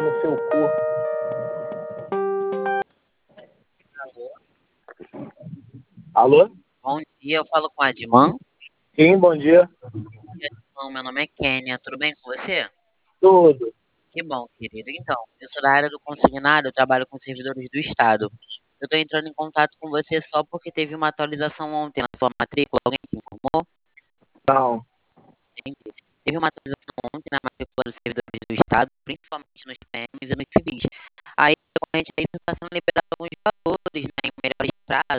pau no seu cu. Alô? Bom dia, eu falo com a Adman. Sim, bom dia. Adman, meu nome é Kênia, tudo bem com você? Tudo. Que bom, querido. Então, eu sou da área do consignado, eu trabalho com servidores do Estado. Eu estou entrando em contato com você só porque teve uma atualização ontem na sua matrícula, alguém te informou? Não. Teve uma atualização ontem na matrícula dos servidores do Estado, principalmente nos PMs e nos civis. Aí, a gente está sendo liberado alguns valores, né, em melhores prazos,